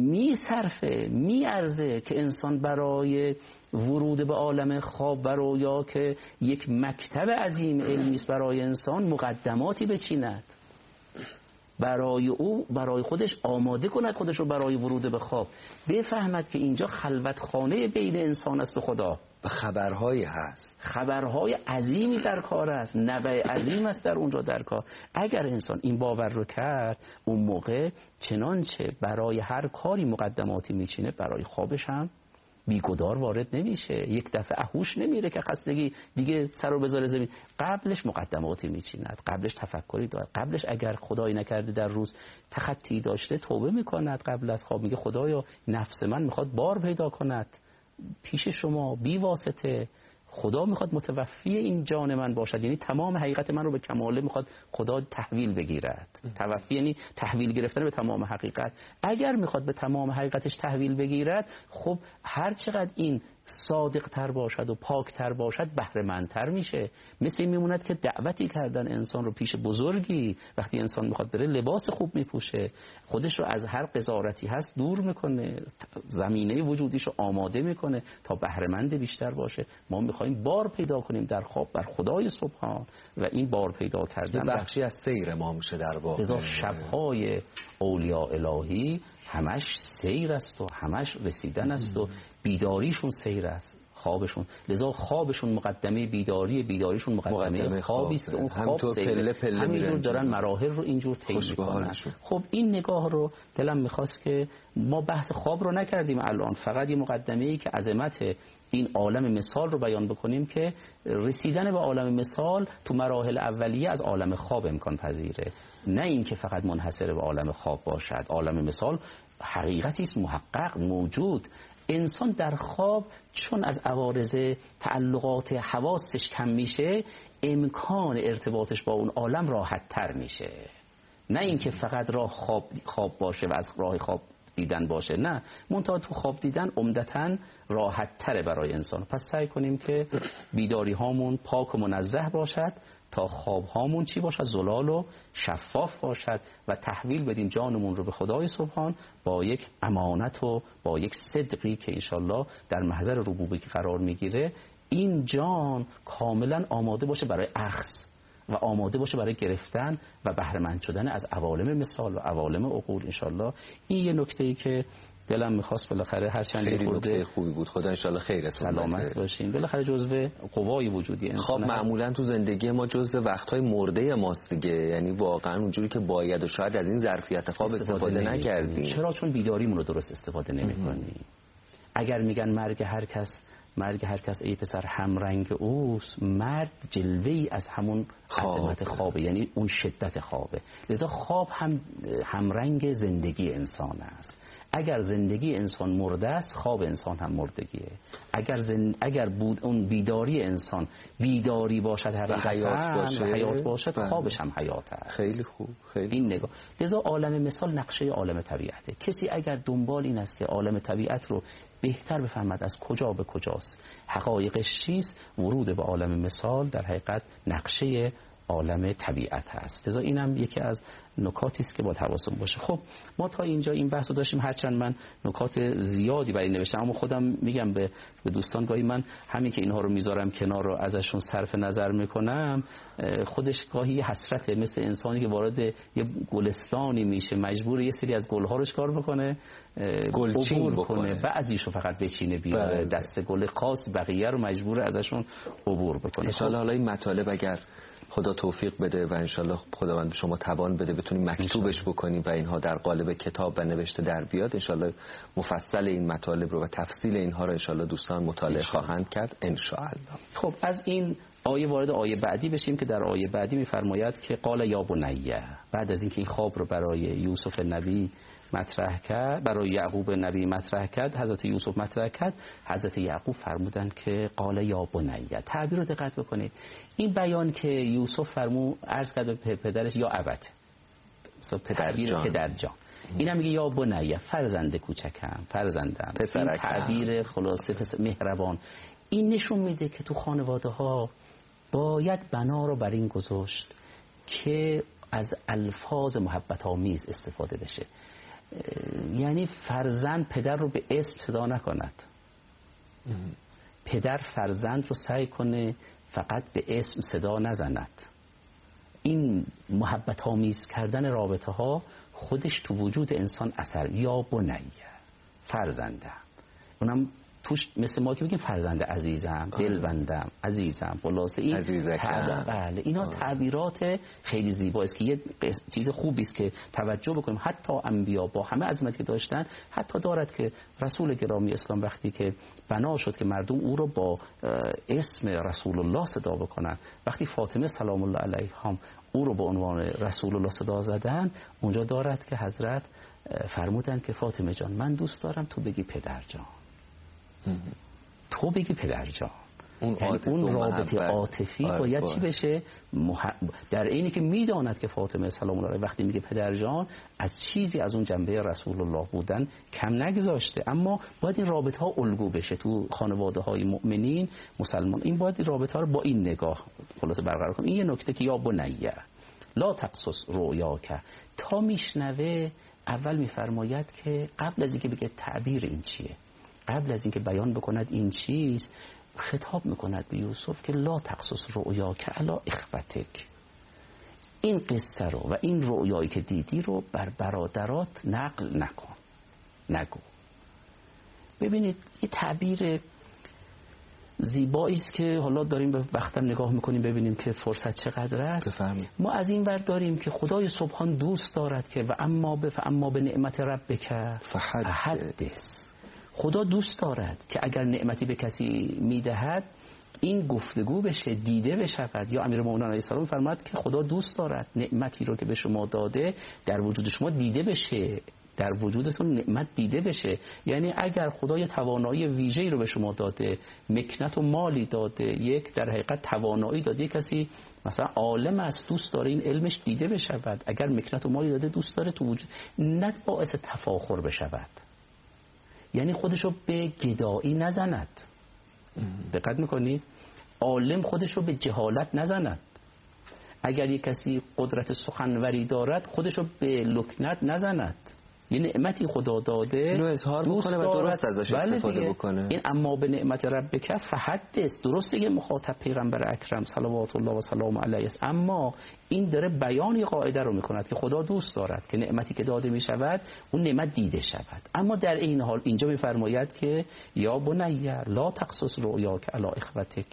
میارزه که انسان برای ورود به عالم خواب و رویا که یک مکتب عظیم علمی است برای انسان مقدماتی بچیند، برای خودش آماده کند خودش رو برای ورود به خواب، بفهمد که اینجا خلوت خانه بین انسان است و خدا و خبرهایی هست، خبرهای عظیمی در کار است، نبع عظیم است در اونجا در کار. اگر انسان این باور رو کرد، اون موقع چنانچه برای هر کاری مقدماتی میچینه برای خوابش هم بیگدار وارد نمیشه، یک دفعه اهوش نمیره که خستگی دیگه سر رو بذاره زمین. قبلش مقدماتی میچیند، قبلش تفکری داره، قبلش اگر خدایی نکرده در روز تخطی داشته توبه میکند، قبل از خواب میگه خدایا نفس من میخواد بار پیدا کند پیش شما بی واسطه، خدا میخواد متوفی این جان من باشد، یعنی تمام حقیقت من رو به کماله میخواد خدا تحویل بگیرد. توفی یعنی تحویل گرفتن به تمام حقیقت. اگر میخواد به تمام حقیقتش تحویل بگیرد، خب هر چقدر این صادق تر باشد و پاک تر باشد بهره مندتر میشه. مثل این میموند که دعوتی کردن انسان رو پیش بزرگی، وقتی انسان میخواد بره لباس خوب میپوشه، خودش رو از هر قذارتی هست دور میکنه، زمینه وجودیش رو آماده میکنه تا بهره مند بیشتر باشه. ما میخوایم بار پیدا کنیم در خواب بر خدای سبحان و این بار پیدا کردن بخشی از سیر ما میشه در واقع. لذا شبهای اولیاء الهی همش سیر است و همش رسیدن است و بیداریشون سیر است، خوابشون. لذا خوابشون مقدمه بیداریشون مقدمه خوابی است که اون خواب سیر همینجور دارن مراحل رو اینجور طی میکنن. خب این نگاه رو دلم میخواست که ما بحث خواب رو نکردیم الان، فقط یه مقدمه‌ای که عظمت این عالم مثال رو بیان بکنیم که رسیدن به عالم مثال تو مراحل اولیه از عالم خواب امکان پذیره، نه این که فقط منحصر به عالم خواب باشد. عالم مثال حقیقتی است محقق موجود. انسان در خواب چون از عوارض تعلقات حواسش کم میشه، امکان ارتباطش با اون عالم راحت تر میشه، نه اینکه فقط راه خواب باشه و از راه خواب دیدن باشه، نه، منتها تو خواب دیدن عمدتاً راحت تره برای انسان. پس سعی کنیم که بیداری هامون پاک و منزه باشد تا خواب هامون چی باشد؟ زلال و شفاف باشد و تحویل بدیم جانمون رو به خدای سبحان با یک امانت و با یک صدقی که انشالله در محضر ربوبیت قرار میگیره، این جان کاملا آماده باشه برای اخذ و آماده باشه برای گرفتن و بهره مند شدن از عوالم مثال و عوالم عقول انشالله. این یه نکته‌ای که دلم می‌خواست بالاخره هر چند خیلی نکته خوبی بود. خدا انشالله خیر سلامت باشین. بالاخره جزء قوای وجودی انسان. خب معمولا تو زندگی ما جزء وقت‌های مرده ماست دیگه، یعنی واقعا اونجوری که باید و شاید از این ظرفیت خواب استفاده نکردیم. چرا؟ چون بیداریمون رو درست استفاده نمی‌کنیم. اگر میگن مرگ هر کس ای پسر همرنگ اوست، مرگ جلوه‌ای از همون عظمت خوابه، یعنی اون شدت خوابه. لذا خواب هم همرنگ زندگی انسان است. اگر زندگی انسان مرده است، خواب انسان هم مردگیه. اگر بود اون بیداری انسان بیداری باشد، حیات باشد، خوابش هم حیات است. خیلی خوب، خیلی این نگاه. لذا عالم مثال نقشه عالم طبیعته. کسی اگر دنبال این است که عالم طبیعت رو بهتر بفهمد از کجا به کجاست، حقایقش چیست، ورود به عالم مثال در حقیقت نقشه عالم طبیعت هست. لذا اینم یکی از نکاتی است که باید حواسمون باشه. خب ما تا اینجا این بحثو داشتیم، هرچند من نکات زیادی برای نوشتم، اما خودم میگم به دوستان گاهی من همین که اینها رو میذارم کنار رو ازشون صرف نظر میکنم، خودش گاهی حسرته، مثل انسانی که وارد یه گلستانی میشه مجبور یه سری از گل‌ها رو چکار بکنه، گلچین بکنه، بعضیشو فقط بچینه بیاره، دست گل خاص، بقیه رو مجبور ازشون عبور بکنه. انشالله حالا این مطالب اگر خدا توفیق بده و انشالله خداوند به شما توان بده بتونیم مکتوبش بکنیم و اینها در قالب کتاب و نوشته در بیاد، انشالله مفصل این مطالب رو و تفصیل اینها رو انشالله دوستان مطالعه خواهند کرد انشالله. خب از این آیه وارد آیه بعدی بشیم که در آیه بعدی میفرماید که قال یا بنیه، بعد از اینکه این خواب رو برای یوسف نبی مطرح کرد، برای یعقوب نبی مطرح کرد، حضرت یوسف مطرح کرد، حضرت یعقوب فرمودن که قال یا بنیه. تعبیر رو دقت بکنید، این بیان که یوسف عرض کرد به پدرش یا ابت، پدرجان، اینم میگه یا بنیه، فرزند کوچکم، فرزندم، این تعبیر خلاصه مهربان. این نشون میده که تو خانواده ها باید بنا رو بر این گذاشت که از الفاظ محبت آمیز استفاده بشه. یعنی فرزند پدر رو به اسم صدا نکند، پدر فرزند رو سعی کنه فقط به اسم صدا نزند. این محبت آمیز کردن رابطه ها خودش تو وجود انسان اثر. یا بنیه، فرزندم، اونم توش مثل ما که بگیم فرزند عزیزم، دلبندم، عزیزم، خلاصه این بله اینا تعبیرات خیلی زیباست که یه چیز خوبی است که توجه بکنیم. حتی انبیا با همه عظمتی که داشتن، حتی دارد که رسول گرامی اسلام وقتی که بنا شد که مردم او رو با اسم رسول الله صدا بکنن، وقتی فاطمه سلام الله علیها او رو به عنوان رسول الله صدا زدن، اونجا دارد که حضرت فرمودن که فاطمه جان من دوست دارم تو بگی پدر جان، تو بگی پدر جان. اون رابطه عاطفی باید چی بشه؟ در اینی که میداند که فاطمه سلام الله علیها وقتی میگه پدر جان از چیزی از اون جنبه رسول الله بودن کم نگذاشته، اما باید این رابطه ها الگو بشه تو خانواده های مؤمنین مسلمان. این باید این رابطه ها رو با این نگاه خلاصه برقرار کنیم. این یه نکته که یا بنیه لا تقصص رؤیاک، تا میشنوه اول میفرماید که قبل از اینکه بگه تعبیر این چیه، قبل از اینکه بیان بکند این چیست، خطاب میکند به یوسف که لا تقصص رؤیاک علی اخوتک، این قصه رو و این رؤیایی که دیدی رو بر برادرات نقل نکن، نگو. ببینید یه تعبیر زیبایی است که حالا داریم به وقتم نگاه میکنیم ببینیم که فرصت چقدر است. بفهمید. ما از این ور داریم که خدای سبحان دوست دارد که و اما به نعمت ربک فحدث، خدا دوست دارد که اگر نعمتی به کسی میدهد این گفتگو بشه، دیده بشود. یا امیرالمومنین علیه السلام فرمود که خدا دوست دارد نعمتی رو که به شما داده در وجود شما دیده بشه، در وجودتون نعمت دیده بشه. یعنی اگر خدا یه توانایی ویژه‌ای رو به شما داده، مکنت و مالی داده، یک در حقیقت توانایی داده، کسی مثلا عالم است دوست داره این علمش دیده بشود، اگر مکنت و مالی داده دوست داره تو وجود نه باعث تفاخر بشود، یعنی خودشو به گدایی نزند. دقت میکنید؟ عالم خودشو به جهالت نزند. اگر یک کسی قدرت سخنوری دارد خودشو به لکنت نزند. یه نعمتی خدا داده اینو اظهار بکنه و درست ازش استفاده بکنه. این اما به نعمت ربک فحدث، درسته که مخاطب پیغمبر اکرم صلوات الله و سلام علیه است، اما این داره بیانی قاعده رو میکند که خدا دوست دارد که نعمتی که داده میشود اون نعمت دیده شود. اما در این حال اینجا میفرماید که یا بنیه لا تقصص رؤیاک علی اخوتک،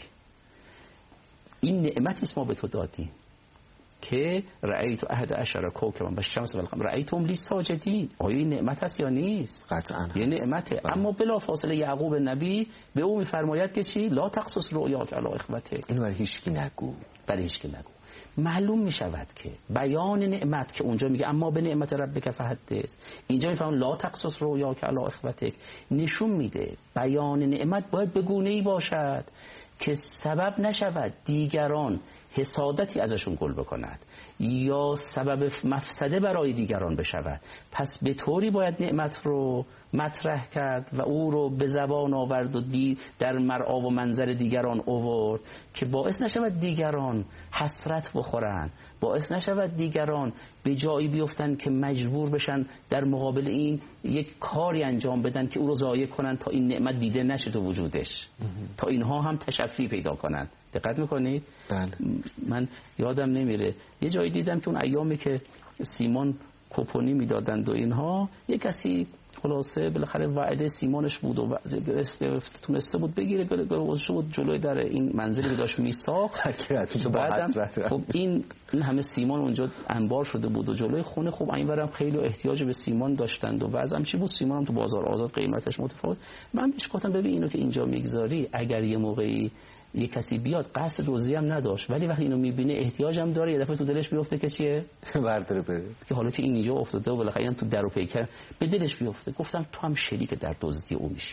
این نعمتی است ما به تو دادیم که رأیت 11 کوکبا والشمس والقمر رأیتهم لی ساجدین. آیا این نعمت است یا نیست؟ قطعاً یه نعمته. اما بلا فاصله یعقوب نبی به او میفرماید که چی؟ لا تقصص رؤیاک علی اخوتک، اینو برای هیچکی نگو، برای هیچکی نگو. معلوم می شود که بیان نعمت که اونجا میگه اما به نعمت ربک فحدث، اینجا میفهمن لا تقصص رؤیاک علی اخوتک، نشون میده بیان نعمت باید به گونه‌ای باشد که سبب نشود دیگران حسادتی ازشون گل بکند یا سبب مفسده برای دیگران بشود. پس به طوری باید نعمت رو مطرح کرد و او رو به زبان آورد و در مرعا و منظر دیگران آورد که باعث نشود دیگران حسرت بخورن، باعث نشود دیگران به جایی بیفتن که مجبور بشن در مقابل این یک کاری انجام بدن که او رو ضایع کنن تا این نعمت دیده نشه تو وجودش، تا اینها هم ترفیع پیدا کنن. دقت میکنید؟ بله. من یادم نمیره یه جایی دیدم که اون ایامی که سیمان کوپونی میدادند و اینها، یه کسی خلاصه بالاخره وعده سیمانش بود و تونسته بود بگیره، گذاشته بود جلوی در این منزلی که داشت میساخت. بعدم خب این همه سیمان اونجا انبار شده بود و جلوی خونه، خب اینورم خیلی احتیاج به سیمان داشتند و وضعم چی بود، سیمان هم تو بازار آزاد قیمتش متفاوت. من بهش گفتم ببین اینو که اینجا میگذاری، اگر یه موقعی یه کسی بیاد قصد دزدی هم نداشت، ولی وقتی اینو میبینه احتیاجم داره، یه دفعه تو دلش بیفته که چیه؟ برداره بره، که حالا که این اینجا افتاده و بالاخره اینم تو در و پیکر به دلش بیفته. گفتم تو هم شریک در دزدی او میشی.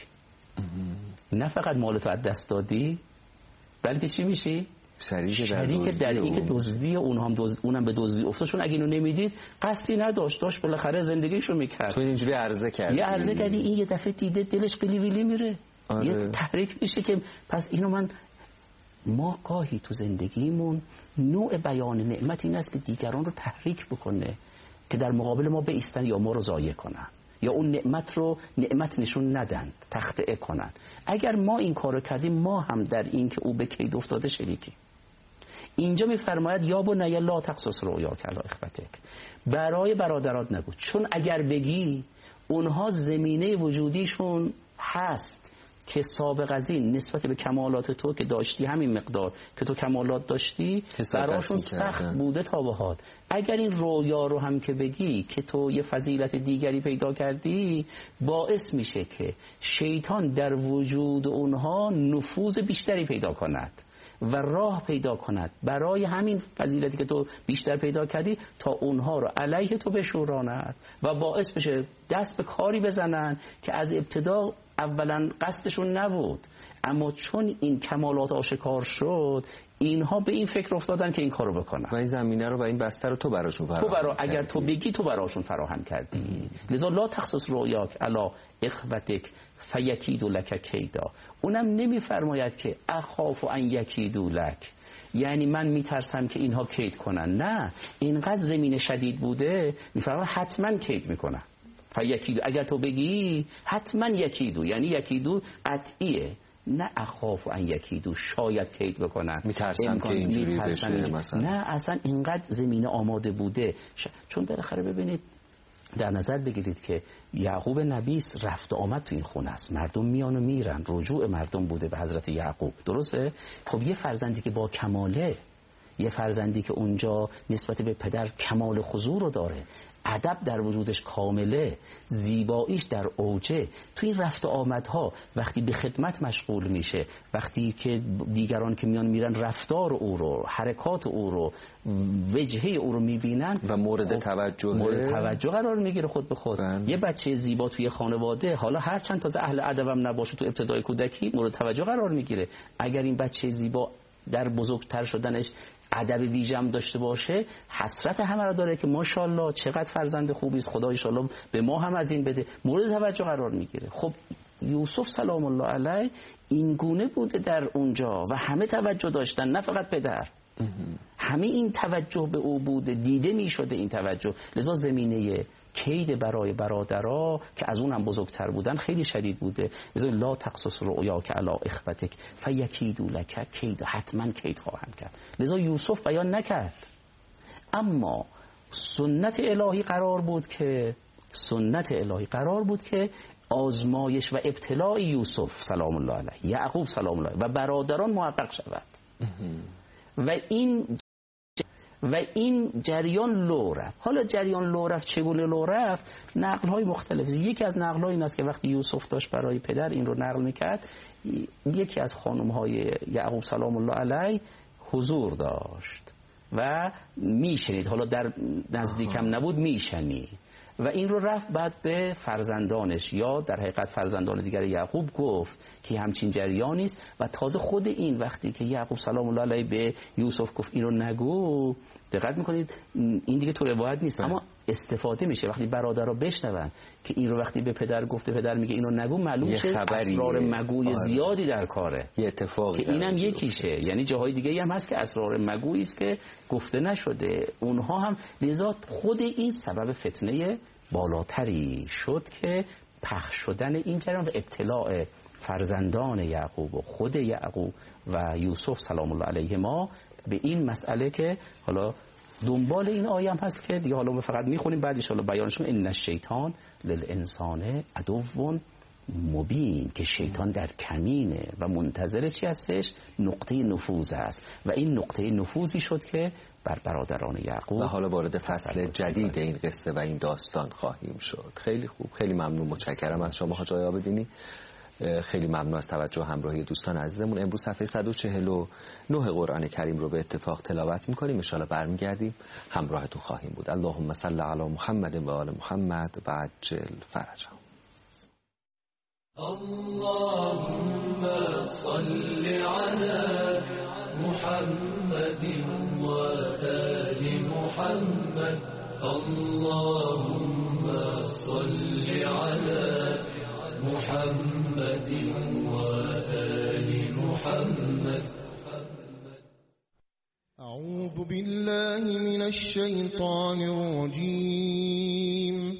نه فقط مالتو از دست دادی، بلکه چی میشی؟ شریک در این که دزدی اونم به دزدی افتاد. چون اگه اینو نمیدید قصدی نداشت بالاخره زندگیشو میکرد. تو اینجوری عرضه کردی، یه عرضه کردی، این یه دفعه دیده دلش قلی ویلی میره. یه تحریک میشه که پس اینو ما گاهی تو زندگیمون نوع بیان نعمت این است که دیگران رو تحریک بکنه که در مقابل ما بایستن یا ما رو ضایع کنن یا اون نعمت رو نعمت نشون ندن، تخطئه کنن. اگر ما این کارو کردیم، ما هم در این که او به کید افتاده شریکی. اینجا میفرماید یا بنی لا تقصص رؤیاک علی اخوتک، برای برادرات نگو، چون اگر بگی اونها زمینه وجودیشون هست که سابق از این نسبت به کمالات تو که داشتی، همین مقدار که تو کمالات داشتی براشون سخت بوده تا به حال. اگر این رویا رو هم که بگی که تو یه فضیلت دیگری پیدا کردی، باعث میشه که شیطان در وجود اونها نفوذ بیشتری پیدا کند و راه پیدا کند برای همین فضیلتی که تو بیشتر پیدا کردی تا اونها رو علیه تو بشوراند و باعث بشه دست به کاری بزنن که از ابتدا اولا قصدشون نبود، اما چون این کمالات آشکار شد اینها به این فکر افتادن که این کارو بکنن و این زمینه رو و این بسته رو تو براشون فراهم اگر تو بگی تو براشون فراهم کردی. لذا لا تخصص رؤیاک علی اخوتک فیکیدوا لک کیدا. اونم نمیفرماید که اخاف ان یکیدوا لک، یعنی من میترسم که اینها کید کنن. نه، اینقدر زمین شدید بوده میفرماید حتما کید میکنن. فیکیدو، اگر تو بگی حتما یکیدو، یعنی یکیدو قطعیه، نه اخاف ان یکیدو شاید کید بکنن، میترسم که اینجوری بشه مثلا. نه، اصلا اینقدر زمینه آماده بوده. چون بالاخره ببینید در نظر بگیرید که یعقوب نبی رفت و آمد تو این خونه است، مردم میان و میرن، رجوع مردم بوده به حضرت یعقوب، درسته؟ خب یه فرزندی که با کماله، یه فرزندی که اونجا نسبت به پدر کمال خضوع رو داره، ادب در وجودش کامله، زیباییش در اوجه، تو این رفت و آمدها وقتی به خدمت مشغول میشه، وقتی که دیگران که میان میرن رفتار او رو، حرکات او رو، وجهه او رو میبینن و مورد توجه قرار میگیره خود به خود. یه بچه زیبا توی خانواده، حالا هر چند تازه اهل ادبم نباشه، تو ابتدای کودکی مورد توجه قرار میگیره. اگر این بچه زیبا در بزرگتر شدنش ادب ویژه‌ام داشته باشه، حسرت همه را داره که ماشاءالله چقدر فرزند خوبی است، خدا ان شاءالله به ما هم از این بده، مورد توجه قرار میگیره. خب یوسف سلام الله علیه این گونه بوده در اونجا و همه توجه داشتن، نه فقط پدر، همه این توجه به او بوده، دیده میشده این توجه. لذا زمینه کید برای برادرها که از اونم بزرگتر بودن خیلی شدید بوده. لذا لا تقصص رؤیاک علی اخوتک فیکیدوا لک کیدا، حتما کید خواهند کرد. لذا یوسف بیان نکرد، اما سنت الهی قرار بود که آزمایش و ابتلاء یوسف سلام الله علیه، یعقوب سلام الله علیه و برادران محقق شود و این جریان لو رفت. حالا جریان لو رفت چگونه لو رفت؟ نقل‌های مختلف. یکی از نقل‌ها این است که وقتی یوسف داشت برای پدر این رو نقل می‌کرد، یکی از خانم‌های یعقوب سلام الله علیه حضور داشت و میشنید، حالا در نزدیکم نبود میشنید و این رو رفت بعد به فرزندانش یا در حقیقت فرزندان دیگر یعقوب گفت که همچین جریانی است. و تازه خود این وقتی که یعقوب سلام الله علیه به یوسف گفت این رو نگو، دقت میکنید این دیگه تو روایت نیست اما استفاده میشه وقتی برادرها بشنون که این رو وقتی به پدر گفته، پدر میگه اینو نگو، معلوم شه اسرار مگوی زیادی در کاره، یه اتفاقی که اینم یکیشه. یعنی جاهای دیگه هم هست که اسرار مگویی است که گفته نشده، اونها هم لذا خود این سبب فتنه بالاتری شد که پخش شدن این جریان و ابتلاع فرزندان یعقوب و خود یعقوب و یوسف سلام الله علیهما به این مسئله که حالا دنبال این آیه هم هست که دیگه حالا ما فقط میخونیم بعد ان شاء الله بیانشون ان الشیطان للانسان عدو مبین، که شیطان در کمینه و منتظر چی هستش؟ نقطه نفوذ است و این نقطه نفوذی شد که بر برادران یعقوب. و حالا وارد فصل جدید این قصه و این داستان خواهیم شد. خیلی خوب، خیلی ممنون، متشکرم از شما حاج آقای عابدینی. خیلی ممنون از توجه و همراهی دوستان عزیزمون. امروز صفحه 149 قرآن کریم رو به اتفاق تلاوت می‌کنیم. ان شاءالله برمیگردیم همراهتون خواهیم بود. اللهم صل علی محمد و آل محمد و عجل فرجهم. اللهم صل على محمد وآل محمد. اللهم صل على محمد وآل محمد. أعوذ بالله من الشيطان الرجيم.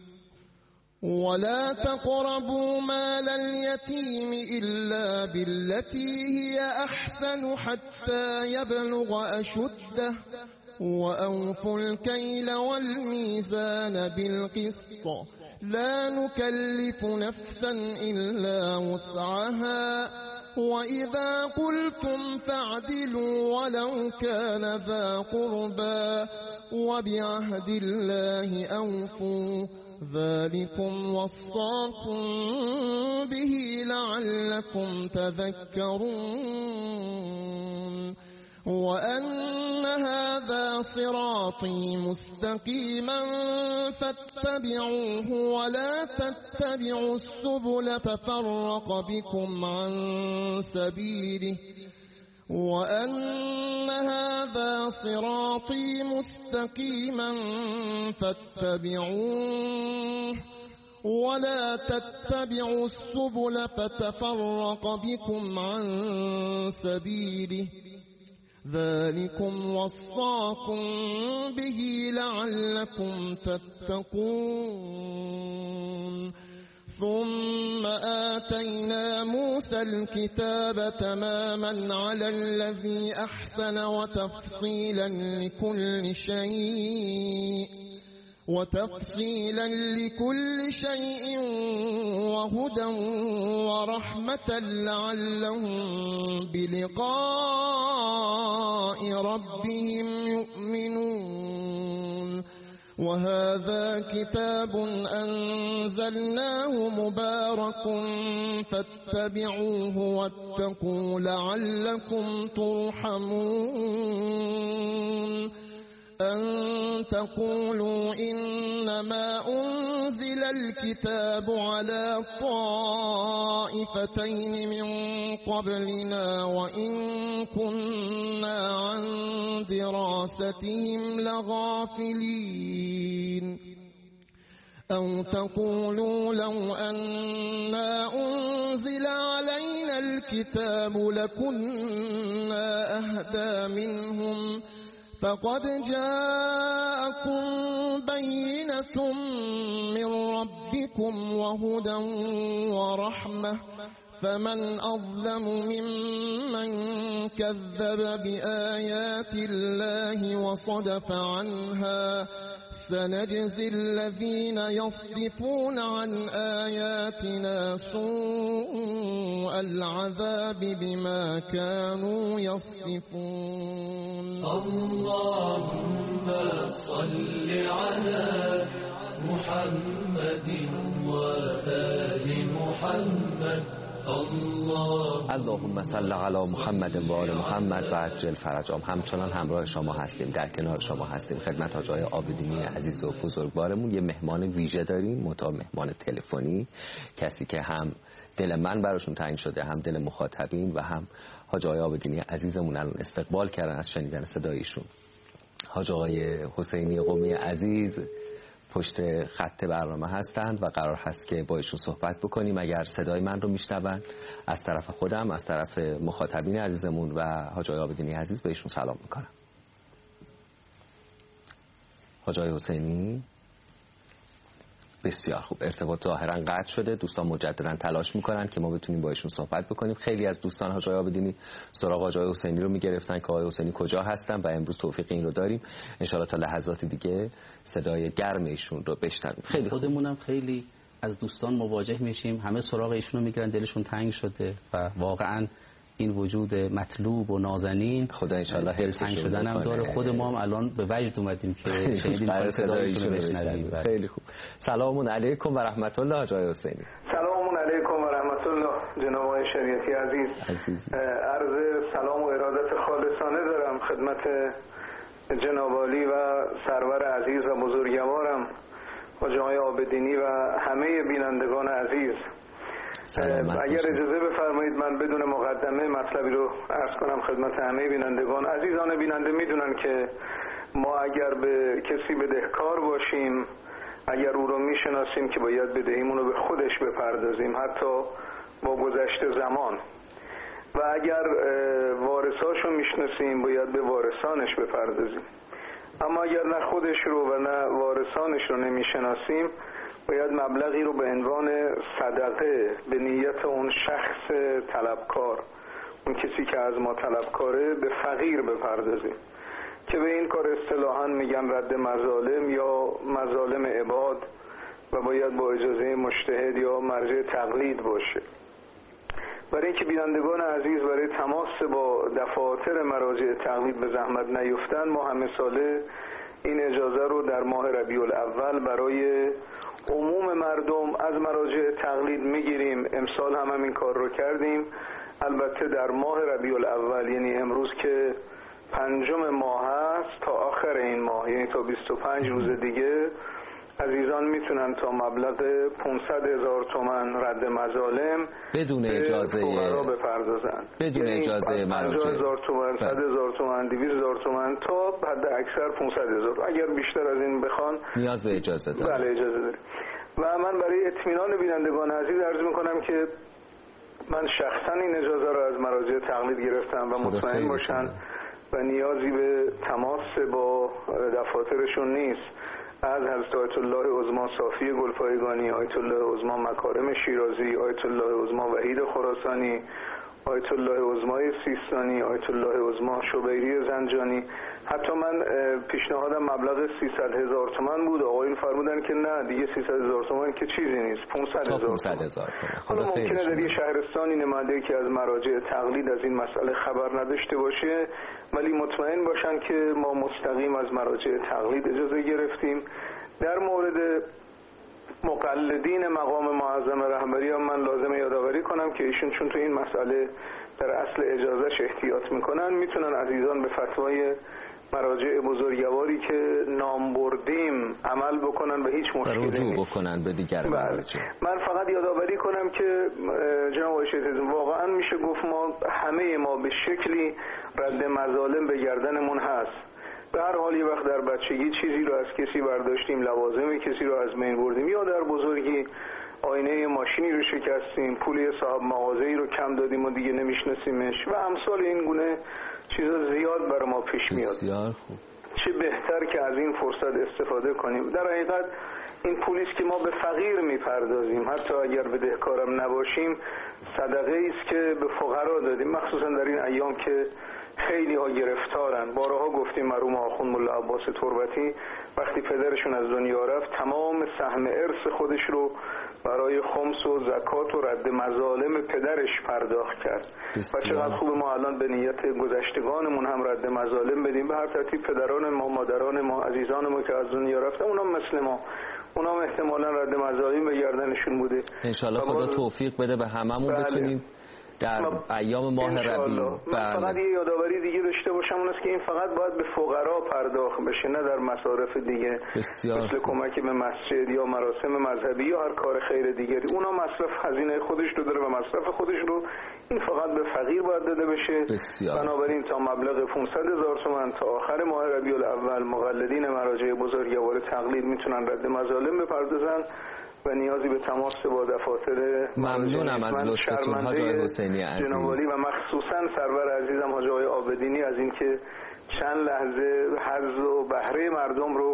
ولا تقربوا مال اليتيم إلا بالتي هي أحسن حتى يبلغ أشده وأوفوا الكيل والميزان بالقسط لا نكلف نفسا إلا وسعها وإذا قلتم فاعدلوا ولو كان ذا قربى وبعهد الله أوفوا ذلكم وصاكم به لعلكم تذكرون. وأن هذا صراطي مستقيما فاتبعوه ولا تتبعوا السبل فتفرق بكم عن سبيله وأن هذا صراطي مستقيما فاتبعوه ولا تتبعوا السبل فتفرق بكم عن سبيله ذلكم وصاكم به لعلكم تتقون. ثم آتينا موسى الكتاب تماما على الذي أحسن وتفصيلا لكل شيء وهدى ورحمة لعلهم بلقاء ربهم يؤمنون. وهذا كتاب أنزلناه مبارك فاتبعوه واتقوا لعلكم ترحمون. أن تقولوا إنما أنزل الكتاب على طائفتين من قبلنا وإن كنا عن دراستهم لغافلين. أو تقولوا لو أنا أنزل علينا الكتاب لكنا أهدى منهم فقد جاءكم بينة من ربكم وهدى ورحمة فمن أظلم ممن كذب بآيات الله وصدف عنها سنجزي الذين يصدفون عن آياتنا سوء العذاب بما كانوا يصدفون. اللهم صل على محمد وآل محمد. اللهم صل علی محمد و آل محمد و عجل فرجهم. همچنان همراه شما هستیم، در کنار شما هستیم. خدمت حاج آقای عابدینی عزیز و بزرگوارمون یه مهمان ویژه داریم، مهمان تلفنی، کسی که هم دل من براشون تنگ شده، هم دل مخاطبین و هم حاج آقای عابدینی عزیزمون الان استقبال کردن از شنیدن صدایشون. حاج آقای حسینی قمی عزیز پشت خط برنامه هستند و قرار هست که با ایشون صحبت بکنیم. اگر صدای من رو میشنون از طرف خودم، از طرف مخاطبین عزیزمون و حاج آقای عابدینی عزیز به ایشون سلام میکنم. حاج آقای حسینی بسیار خوب. ارتباط ظاهرا قطع شده. دوستان مجددا تلاش میکنن که ما بتونیم با ایشون صحبت بکنیم. خیلی از دوستان حاج آقای عابدینی سراغ حاج آقای حسینی رو میگرفتن که آقای حسینی کجا هستن و امروز توفیق این رو داریم. ان شاء الله تا لحظات دیگه صدای گرم ایشون رو بشنویم. خیلی خودمونم خیلی از دوستان مواجه میشیم، همه سراغ ایشون رو میگیرن، دلشون تنگ شده و واقعا این وجود مطلوب و نازنین خدا ان شاء الله تنگ شدن هم داره. خود ما هم الان به وجد اومدیم که شنیدیم صدای ایشون رو بشنویم. خیلی خوب. سلام علیکم و رحمت الله حاج آقای حسینی. سلام علیکم و رحمت الله جناب آقای شریعتی عزیز. عرض سلام و ارادت خالصانه دارم خدمت جناب عالی و سرور عزیز و بزرگوارم حاج آقای عابدینی و همه بینندگان عزیز. اگر اجازه بفرمایید من بدون مقدمه مطلبی رو عرض کنم خدمت همه بینندگان. عزیزان بیننده میدونن که ما اگر به کسی بدهکار باشیم، اگر او رو میشناسیم که باید بدهیمون رو به خودش بپردازیم حتی با گذشت زمان، و اگر وارثاشو میشناسیم باید به وارثانش بپردازیم. اما اگر نه خودش رو و نه وارثانش رو نمیشناسیم باید مبلغی رو به عنوان صدقه به نیت اون شخص طلبکار، اون کسی که از ما طلبکاره، به فقیر بپردازیم که به این کار اصطلاحاً میگن رد مظالم یا مظالم عباد و باید با اجازه مجتهد یا مرجع تقلید باشه. برای اینکه بینندگان عزیز برای تماس با دفاتر مراجع تقلید به زحمت نیفتن، ما همه ساله این اجازه رو در ماه ربیع الاول برای عموم مردم از مراجع تقلید میگیریم. امسال هم این کار رو کردیم. البته در ماه ربیع الاول، یعنی امروز که 5 ماه هست، تا آخر این ماه یعنی تا 25 روز دیگه عزیزان میتونن تا مبلغ 500,000 تومان رد مظالم بدون اجازه فقرا بپردازن. بدون اجازه مراجع 50,000 تومان، 100,000 تومان، 200,000 تومان تا حد اکثر 500,000. اگر بیشتر از این بخوان نیاز به اجازه داره. بله اجازه داره. و من برای اطمینان بینندگان عزیز عرض میکنم که من شخصا این اجازه رو از مراجع تقلید گرفتم و مطمئن باشن و نیازی به تماس با دفاترشون نیست. از حضرت آیت الله عظما صافی گلپایگانی، آیت الله عظما مکارم شیرازی، آیت الله عظما وحید خراسانی، آیت الله عظما سیستانی، آیت الله عظما شبیری زنجانی. حتی من پیشنهادم مبلغ 300,000 تومان بود، آقایون فرمودن که نه دیگه 300,000 تومان که چیزی نیست، 500,000 تومان. حالا ممکنه در یه شهرستانی نماینده که از مراجع تقلید از این مسئله خبر نداشته باشه، ولی مطمئن باشن که ما مستقیم از مراجع تقلید اجازه گرفتیم. در مورد مقلدین مقام معظم رهبری هم من لازمه یادآوری کنم که ایشون چون تو این مسئله در اصل اجازهش احتیاط میکنن، میتونن عزیزان به فتوای مراجع بزرگواری که نام بردیم عمل بکنن و هیچ مشکلی نیست. رجوع بکنن به دیگر مراجع. من فقط یادآوری کنم که جناب آقای شیخ واقعا میشه گفت ما همه ما به شکلی رد مظالم به گردنمون هست. به هر حال یه وقت در بچگی چیزی رو از کسی برداشتیم، لوازم کسی رو از بین بردیم، یا در بزرگی آینه ماشینی رو شکستیم، پول صاحب مغازه‌ای رو کم دادیم و دیگه نمیشناسیمش و امثال این گونه چیزا زیاد برای ما پیش میاد. بسیار خوب. چه بهتر که از این فرصت استفاده کنیم. در حقیقت این پولی است که ما به فقیر میپردازیم، حتی اگر بدهکارم نباشیم، صدقه است که به فقرا دادیم، مخصوصا در این ایام که خیلی ها گرفتارن. بارها گفتیم مرحوم آخوند ملا عباس تربتی وقتی پدرشون از دنیا رفت تمام سهم ارث خودش رو برای خمس و زکات و رد مظالم پدرش پرداخت کرد. و چقدر خوب ما الان به نیت گذشتگانمون هم رد مظالم بدیم. به هر ترتیب پدران ما، مادران ما، عزیزان ما که از دنیا رفتن، اونا مثل ما، اونا احتمالاً رد مظالم به گردنشون بوده. انشالله خدا توفیق بده به هممون بتونیم در ایام ماه ربیع. من فقط یه یادآوری دیگه داشته باشم، اون است که این فقط باید به فقرا پرداخت بشه، نه در مصارف دیگه مثل کمک به مسجد یا مراسم مذهبی یا هر کار خیر دیگری. اونا مصرف هزینه خودش رو داره و مصرف خودش رو، این فقط به فقیر باید داده بشه. بنابراین تا مبلغ 500,000 تومان تا آخر ماه ربیع الاول مقلدین مراجع بزرگوار تقلید میتونن رد مظالم بپردازن و نیازی به تماس با دفاتر. ممنونم از لطفتون حاج آقای حسینی عزیز جنابعالی و مخصوصا سرور عزیزم حاج آقای عابدینی از اینکه چند لحظه حظ و بهره مردم رو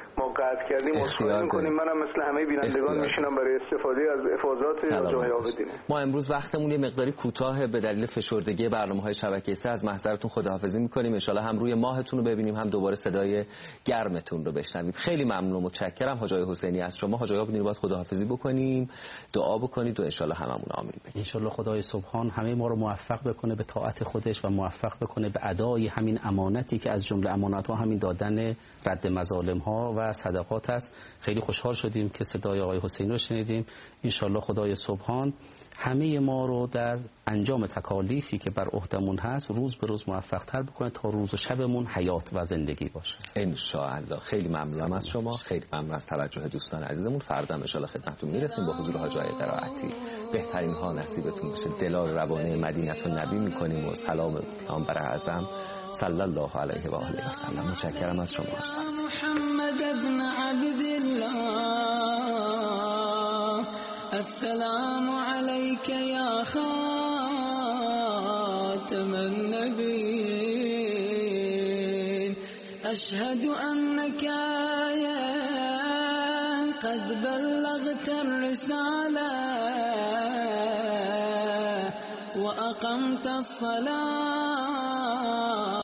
ما قطع کردیم عذرخواهی می‌کنیم. منم مثل همه بینندگان میشینم برای استفاده از افاضات جای آبدین. ما امروز وقتمون یه مقداری کوتاه به دلیل فشردگی برنامه‌های شبکه 3 از محضرتون خداحافظی می‌کنیم. ان شاءالله هم روی ماهتون رو ببینیم هم دوباره صدای گرمتون رو بشنویم. خیلی ممنون و متشکرم حاج آقای حسینی از شما. حاج آقا ببینید باید خداحافظی بکنیم، دعا بکنید و ان شاءالله هممون آمین بگیم. ان شاءالله خدای سبحان همه ما رو موفق بکنه به طاعت خودش و موفق بکنه به ادای همین امانتی که از جمله امانت‌ها همین دادن رد مظالم‌ها و صدقات است. خیلی خوشحال شدیم که صدای آقای حسینی رو شنیدیم. ان شاءالله خدای سبحان همه ما رو در انجام تکالیفی که بر عهدمون هست روز به روز موفق تر بکنه تا روز و شبمون حیات و زندگی باشه ان شاء الله. خیلی ممنونم از شما، خیلی ممنون از توجه دوستان عزیزمون. فردا ان شاء الله خدمتتون میرسیم با حضور حاج آقای قرائتی. بهترین ها نصیبتون بشه. دلال روانه مدینه النبی میکنیم و سلام پیامبر اعظم صلی الله علیه و آله و سلم. متشکرم از شما. محمد ابن عبد الله السلام عليك يا خاتم النبيين أشهد أنك قد بلغت الرسالة وأقمت الصلاة